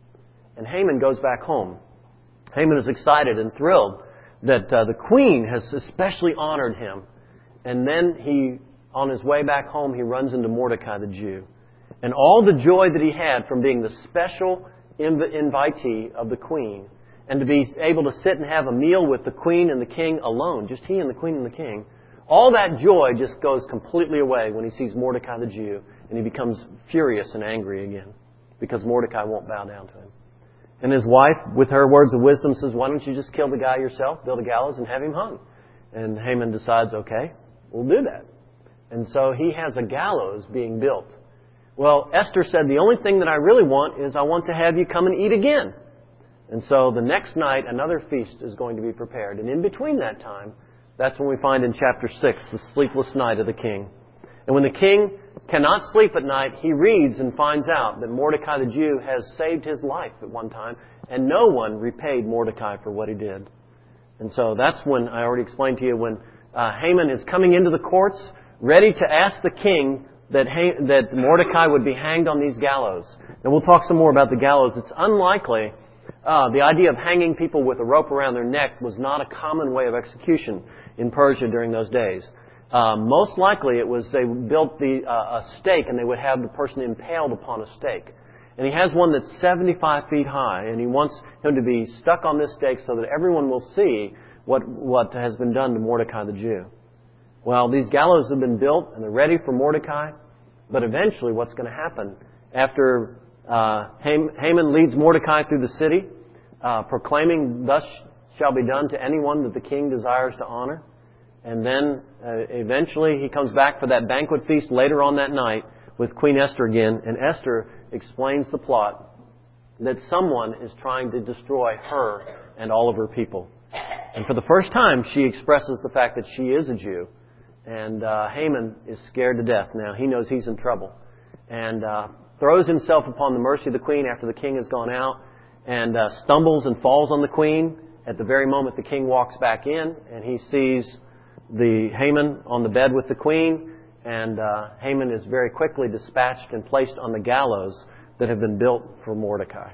And Haman goes back home. Haman is excited and thrilled that uh, the queen has especially honored him. And then he, on his way back home, he runs into Mordecai the Jew. And all the joy that he had from being the special inv- invitee of the queen and to be able to sit and have a meal with the queen and the king alone, just he and the queen and the king, all that joy just goes completely away when he sees Mordecai the Jew, and he becomes furious and angry again because Mordecai won't bow down to him. And his wife, with her words of wisdom, says, why don't you just kill the guy yourself, build a gallows, and have him hung? And Haman decides, okay, we'll do that. And so he has a gallows being built. Well, Esther said, the only thing that I really want is I want to have you come and eat again. And so the next night, another feast is going to be prepared. And in between that time, that's when we find in chapter six, the sleepless night of the king. And when the king cannot sleep at night, he reads and finds out that Mordecai the Jew has saved his life at one time, and no one repaid Mordecai for what he did. And so that's when, I already explained to you, when uh, Haman is coming into the courts, ready to ask the king that, ha- that Mordecai would be hanged on these gallows. And we'll talk some more about the gallows. It's unlikely. Uh, the idea of hanging people with a rope around their neck was not a common way of execution in Persia during those days. Uh, most likely it was they built the, uh, a stake and they would have the person impaled upon a stake. And he has one that's seventy-five feet high, and he wants him to be stuck on this stake so that everyone will see what, what has been done to Mordecai the Jew. Well, these gallows have been built and they're ready for Mordecai, but eventually what's going to happen after uh, Haman leads Mordecai through the city, uh, proclaiming, thus shall be done to anyone that the king desires to honor. And then uh, eventually he comes back for that banquet feast later on that night with Queen Esther again. And Esther explains the plot that someone is trying to destroy her and all of her people. And for the first time, she expresses the fact that she is a Jew. And uh, Haman is scared to death now. He knows he's in trouble. And uh, throws himself upon the mercy of the queen after the king has gone out. And uh, stumbles and falls on the queen. At the very moment the king walks back in, and he sees the Haman on the bed with the queen, and uh, Haman is very quickly dispatched and placed on the gallows that have been built for Mordecai.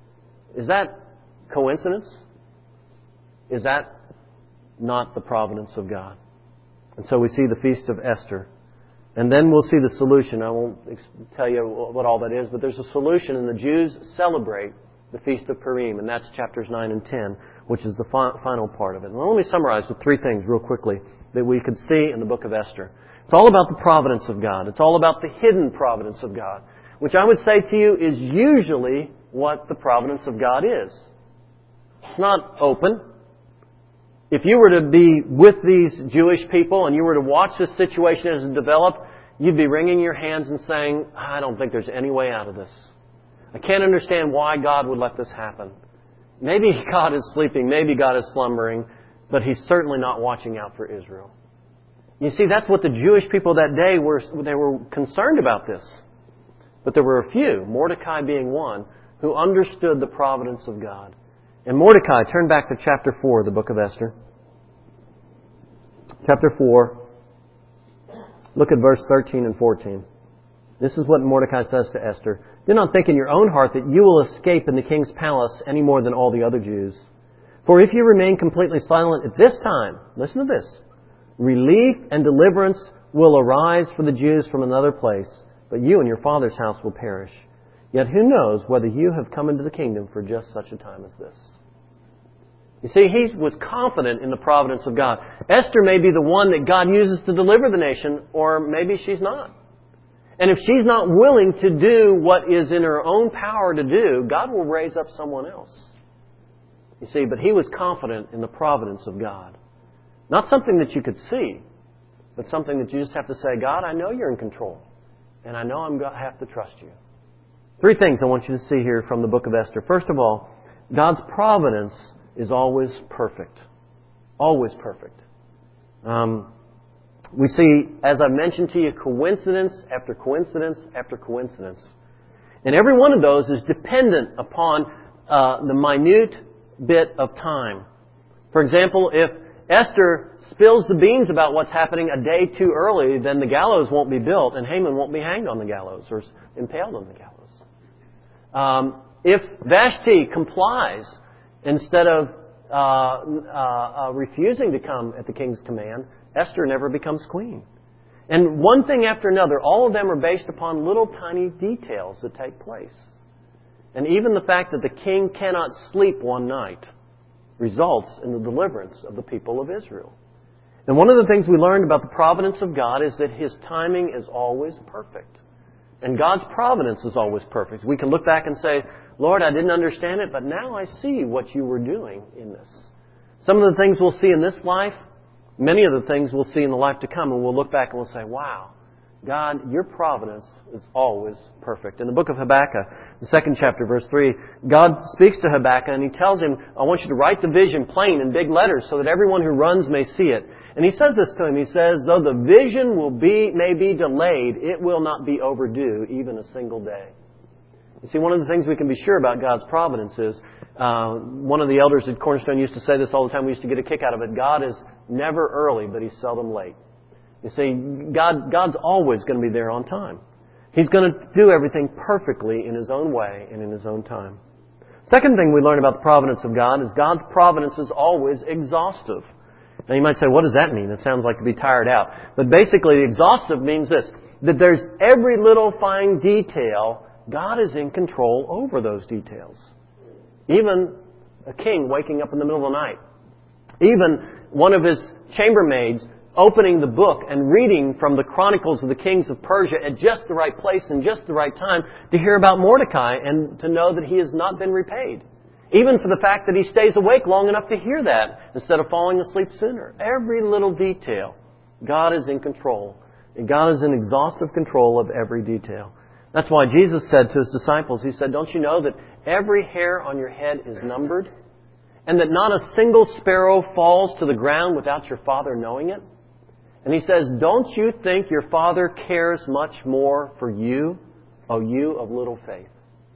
Is that coincidence? Is that not the providence of God? And so we see the Feast of Esther. And then we'll see the solution. I won't tell you what all that is, but there's a solution, and the Jews celebrate the Feast of Purim, and that's chapters nine and ten, which is the fi- final part of it. And let me summarize with three things real quickly that we could see in the book of Esther. It's all about the providence of God. It's all about the hidden providence of God, which I would say to you is usually what the providence of God is. It's not open. If you were to be with these Jewish people and you were to watch this situation as it developed, you'd be wringing your hands and saying, I don't think there's any way out of this. I can't understand why God would let this happen. Maybe God is sleeping, maybe God is slumbering, but He's certainly not watching out for Israel. You see, that's what the Jewish people that day were, they were concerned about this. But there were a few, Mordecai being one, who understood the providence of God. And Mordecai, turn back to chapter four of the book of Esther. Chapter four, look at verse thirteen and fourteen. This is what Mordecai says to Esther. Do not think in your own heart that you will escape in the king's palace any more than all the other Jews. For if you remain completely silent at this time, listen to this, relief and deliverance will arise for the Jews from another place, but you and your father's house will perish. Yet who knows whether you have come into the kingdom for just such a time as this? You see, he was confident in the providence of God. Esther may be the one that God uses to deliver the nation, or maybe she's not. And if she's not willing to do what is in her own power to do, God will raise up someone else. You see, but he was confident in the providence of God. Not something that you could see, but something that you just have to say, God, I know you're in control, and I know I'm going to have to trust you. Three things I want you to see here from the book of Esther. First of all, God's providence is always perfect. Always perfect. Um, we see, as I mentioned to you, coincidence after coincidence after coincidence. And every one of those is dependent upon uh, the minute bit of time. For example, if Esther spills the beans about what's happening a day too early, then the gallows won't be built and Haman won't be hanged on the gallows or impaled on the gallows. Um, if Vashti complies instead of uh, uh, uh, refusing to come at the king's command, Esther never becomes queen. And one thing after another, all of them are based upon little tiny details that take place. And even the fact that the king cannot sleep one night results in the deliverance of the people of Israel. And one of the things we learned about the providence of God is that His timing is always perfect. And God's providence is always perfect. We can look back and say, Lord, I didn't understand it, but now I see what you were doing in this. Some of the things we'll see in this life, many of the things we'll see in the life to come, and we'll look back and we'll say, wow, God, your providence is always perfect. In the book of Habakkuk, the second chapter, verse three, God speaks to Habakkuk and He tells him, I want you to write the vision plain in big letters so that everyone who runs may see it. And He says this to him. He says, though the vision will be, may be delayed, it will not be overdue even a single day. You see, one of the things we can be sure about God's providence is, uh, one of the elders at Cornerstone used to say this all the time. We used to get a kick out of it. God is never early, but He's seldom late. You see, God, God's always going to be there on time. He's going to do everything perfectly in His own way and in His own time. Second thing we learn about the providence of God is God's providence is always exhaustive. Now you might say, what does that mean? It sounds like to be tired out. But basically, exhaustive means this, that there's every little fine detail. God is in control over those details. Even a king waking up in the middle of the night. Even one of his chambermaids opening the book and reading from the Chronicles of the Kings of Persia at just the right place and just the right time to hear about Mordecai and to know that he has not been repaid. Even for the fact that he stays awake long enough to hear that instead of falling asleep sooner. Every little detail, God is in control. And God is in exhaustive control of every detail. That's why Jesus said to His disciples, He said, don't you know that every hair on your head is numbered? And that not a single sparrow falls to the ground without your Father knowing it? And He says, don't you think your Father cares much more for you, O you of little faith?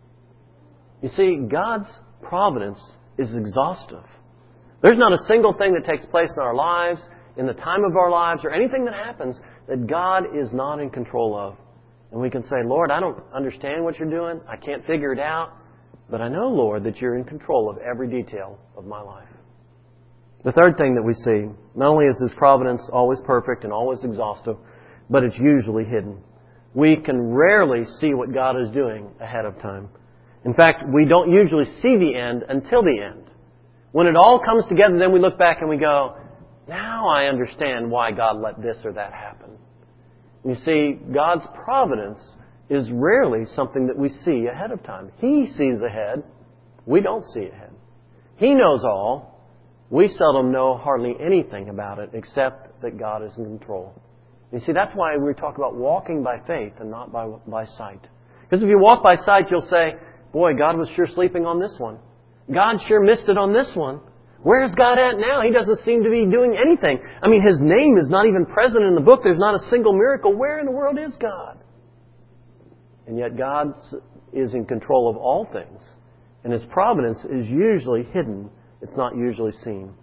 You see, God's providence is exhaustive. There's not a single thing that takes place in our lives, in the time of our lives, or anything that happens that God is not in control of. And we can say, Lord, I don't understand what you're doing. I can't figure it out. But I know, Lord, that you're in control of every detail of my life. The third thing that we see, not only is His providence always perfect and always exhaustive, but it's usually hidden. We can rarely see what God is doing ahead of time. In fact, we don't usually see the end until the end. When it all comes together, then we look back and we go, now I understand why God let this or that happen. You see, God's providence is rarely something that we see ahead of time. He sees ahead. We don't see ahead. He knows all. We seldom know hardly anything about it except that God is in control. You see, that's why we talk about walking by faith and not by, by sight. Because if you walk by sight, you'll say, boy, God was sure sleeping on this one. God sure missed it on this one. Where's God at now? He doesn't seem to be doing anything. I mean, His name is not even present in the book. There's not a single miracle. Where in the world is God? And yet God is in control of all things. And His providence is usually hidden. It's not usually seen.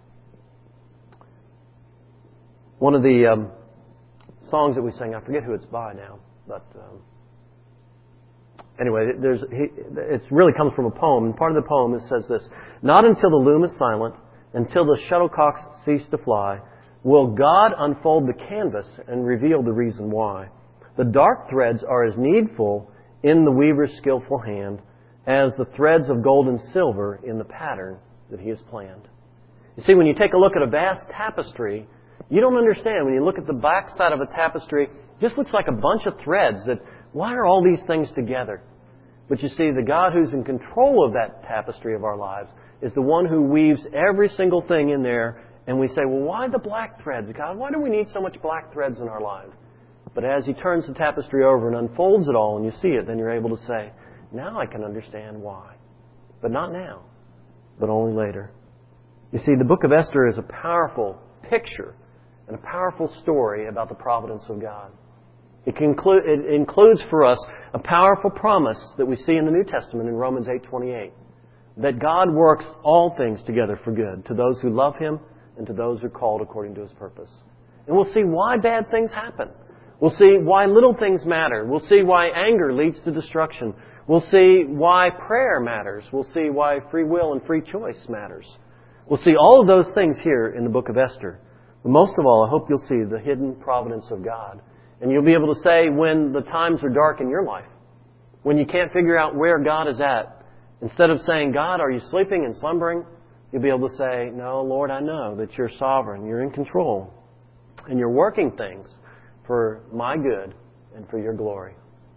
One of the um, songs that we sing, I forget who it's by now, but um, anyway, there's he, it really comes from a poem. And part of the poem it says this, not until the loom is silent, until the shuttlecocks cease to fly, will God unfold the canvas and reveal the reason why. The dark threads are as needful in the weaver's skillful hand as the threads of gold and silver in the pattern that He has planned. You see, when you take a look at a vast tapestry, you don't understand. When you look at the back side of a tapestry, it just looks like a bunch of threads that, why are all these things together? But you see, the God who's in control of that tapestry of our lives is the one who weaves every single thing in there. And we say, well, why the black threads, God? Why do we need so much black threads in our lives? But as He turns the tapestry over and unfolds it all and you see it, then you're able to say, now I can understand why. But not now, but only later. You see, the book of Esther is a powerful picture and a powerful story about the providence of God. It, conclu- it includes for us a powerful promise that we see in the New Testament in Romans eight twenty-eight, that God works all things together for good to those who love Him and to those who are called according to His purpose. And we'll see why bad things happen. We'll see why little things matter. We'll see why anger leads to destruction. We'll see why prayer matters. We'll see why free will and free choice matters. We'll see all of those things here in the book of Esther. But most of all, I hope you'll see the hidden providence of God. And you'll be able to say when the times are dark in your life, when you can't figure out where God is at, instead of saying, God, are you sleeping and slumbering? You'll be able to say, no, Lord, I know that you're sovereign, you're in control, and you're working things for my good and for your glory.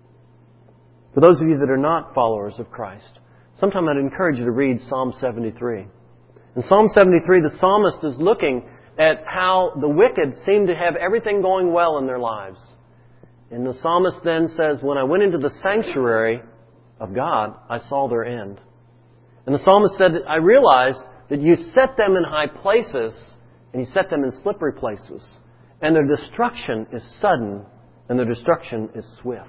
For those of you that are not followers of Christ, sometime I'd encourage you to read Psalm seventy-three. In Psalm seventy-three, the psalmist is looking at how the wicked seem to have everything going well in their lives. And the psalmist then says, when I went into the sanctuary of God, I saw their end. And the psalmist said, I realized that you set them in high places and you set them in slippery places. And their destruction is sudden and their destruction is swift.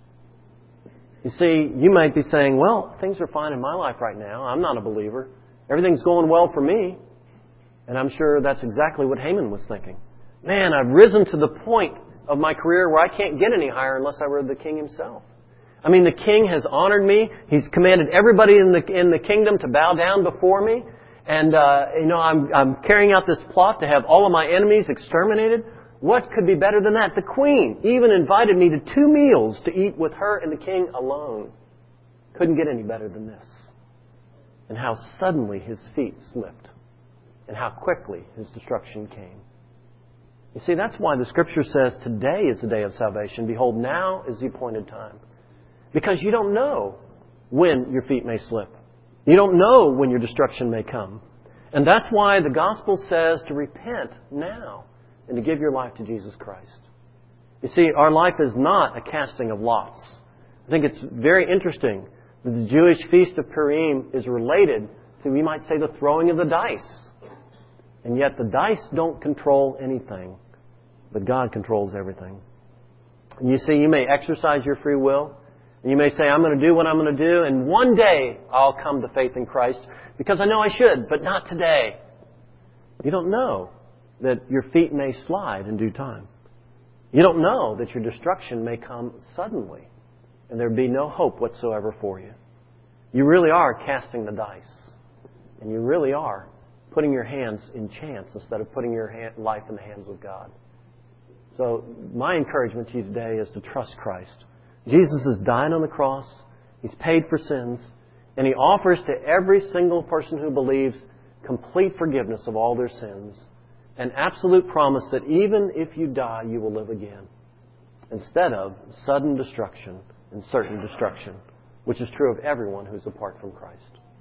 You see, you might be saying, well, things are fine in my life right now. I'm not a believer. Everything's going well for me. And I'm sure that's exactly what Haman was thinking. Man, I've risen to the point of my career where I can't get any higher unless I were the king himself. I mean, the king has honored me. He's commanded everybody in the in the kingdom to bow down before me. And, uh, you know, I'm, I'm carrying out this plot to have all of my enemies exterminated. What could be better than that? The queen even invited me to two meals to eat with her and the king alone. Couldn't get any better than this. And how suddenly his feet slipped. And how quickly his destruction came. You see, that's why the Scripture says today is the day of salvation. Behold, now is the appointed time. Because you don't know when your feet may slip. You don't know when your destruction may come. And that's why the gospel says to repent now and to give your life to Jesus Christ. You see, our life is not a casting of lots. I think it's very interesting that the Jewish feast of Purim is related to, we might say, the throwing of the dice. And yet the dice don't control anything, but God controls everything. And you see, you may exercise your free will, and you may say, I'm going to do what I'm going to do, and one day I'll come to faith in Christ because I know I should, but not today. You don't know that your feet may slide in due time. You don't know that your destruction may come suddenly, and there be no hope whatsoever for you. You really are casting the dice, and you really are putting your hands in chance instead of putting your hand, life in the hands of God. So my encouragement to you today is to trust Christ. Jesus has died on the cross. He's paid for sins. And He offers to every single person who believes complete forgiveness of all their sins. An absolute promise that even if you die, you will live again. Instead of sudden destruction and certain destruction, which is true of everyone who's apart from Christ.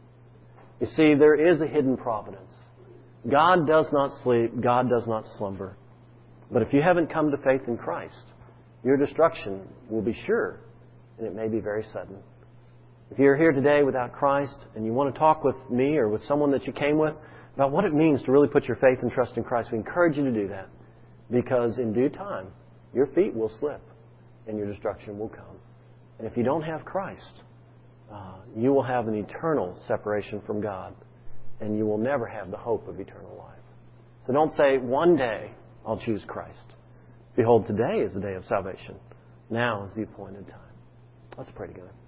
You see, there is a hidden providence. God does not sleep. God does not slumber. But if you haven't come to faith in Christ, your destruction will be sure, and it may be very sudden. If you're here today without Christ and you want to talk with me or with someone that you came with about what it means to really put your faith and trust in Christ, we encourage you to do that. Because in due time, your feet will slip and your destruction will come. And if you don't have Christ, uh, you will have an eternal separation from God. And you will never have the hope of eternal life. So don't say, one day I'll choose Christ. Behold, today is the day of salvation. Now is the appointed time. Let's pray together.